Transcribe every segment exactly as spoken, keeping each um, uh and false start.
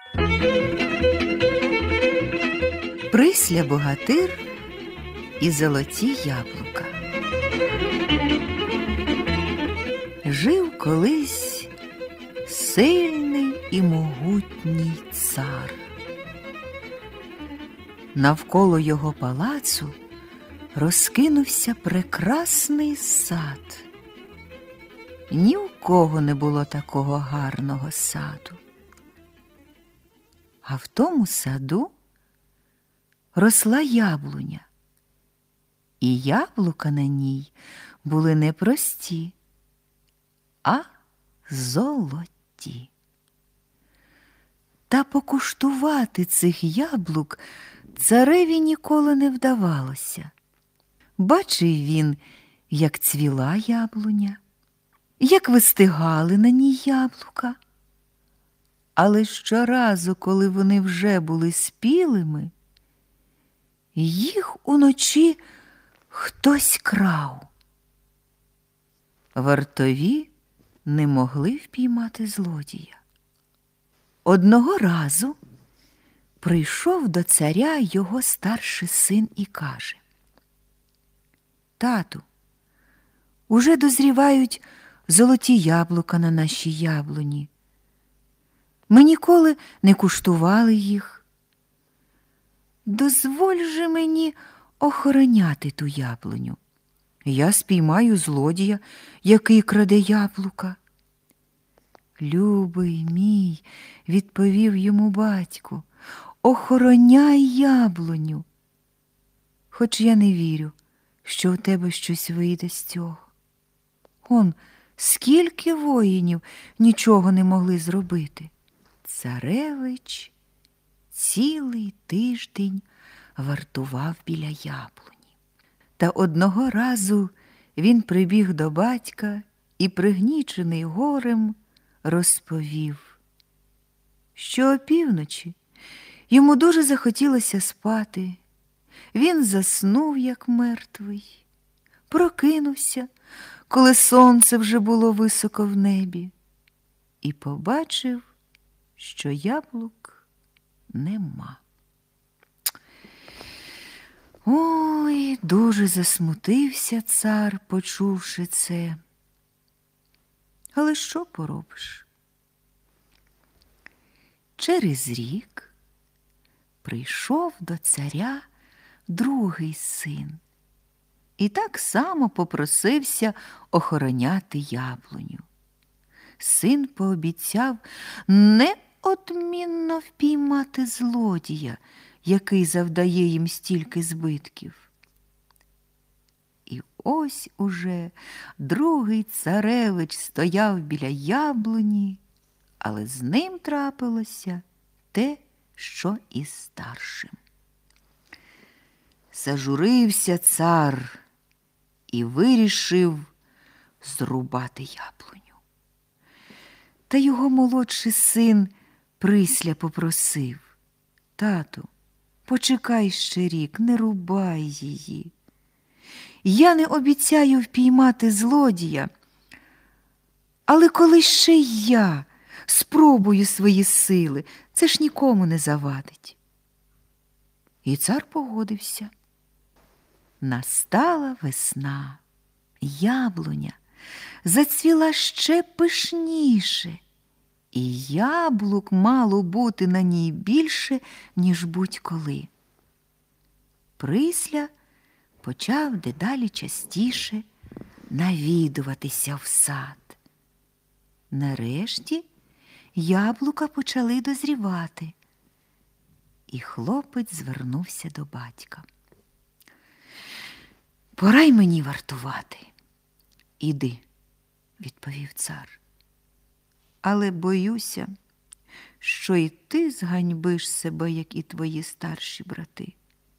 Присля-богатир і золоті яблука. Жив колись сильний і могутній цар. Навколо його палацу розкинувся прекрасний сад. Ні у кого не було такого гарного саду. А в тому саду росла яблуня, і яблука на ній були не прості, а золоті. Та покуштувати цих яблук цареві ніколи не вдавалося. Бачив він, як цвіла яблуня, як вистигали на ній яблука. Але щоразу, коли вони вже були спілими, їх уночі хтось крав. Вартові не могли впіймати злодія. Одного разу прийшов до царя його старший син і каже: «Тату, уже дозрівають золоті яблука на нашій яблуні. Ми ніколи не куштували їх. Дозволь же мені охороняти ту яблуню. Я спіймаю злодія, який краде яблука». «Любий мій», – відповів йому батько, – «охороняй яблуню. Хоч я не вірю, що у тебе щось вийде з цього. Он, скільки воїнів нічого не могли зробити». Царевич цілий тиждень вартував біля яблуні. Та одного разу він прибіг до батька і, пригнічений горем, розповів, що опівночі йому дуже захотілося спати. Він заснув, як мертвий, прокинувся, коли сонце вже було високо в небі, і побачив, що яблук нема. Ой, дуже засмутився цар, почувши це. Але що поробиш? Через рік прийшов до царя другий син і так само попросився охороняти яблуню. Син пообіцяв неодмінно впіймати злодія, який завдає їм стільки збитків. І ось уже другий царевич стояв біля яблуні, але з ним трапилося те, що і з старшим. Зажурився цар і вирішив зрубати яблуню. Та його молодший син Присля попросив: «Тату, почекай ще рік, не рубай її. Я не обіцяю впіймати злодія, але коли ще я спробую свої сили, це ж нікому не завадить». І цар погодився. Настала весна. Яблуня зацвіла ще пишніше, і яблук мало бути на ній більше, ніж будь-коли. Присля почав дедалі частіше навідуватися в сад. Нарешті яблука почали дозрівати, і хлопець звернувся до батька. «Пора й мені вартувати». «Іди», – відповів цар. «Але боюся, що і ти зганьбиш себе, як і твої старші брати».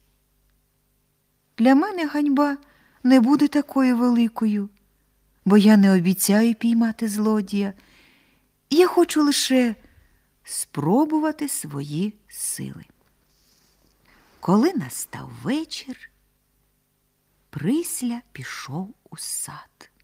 «Для мене ганьба не буде такою великою, бо я не обіцяю піймати злодія. Я хочу лише спробувати свої сили». Коли настав вечір, Присля пішов у сад.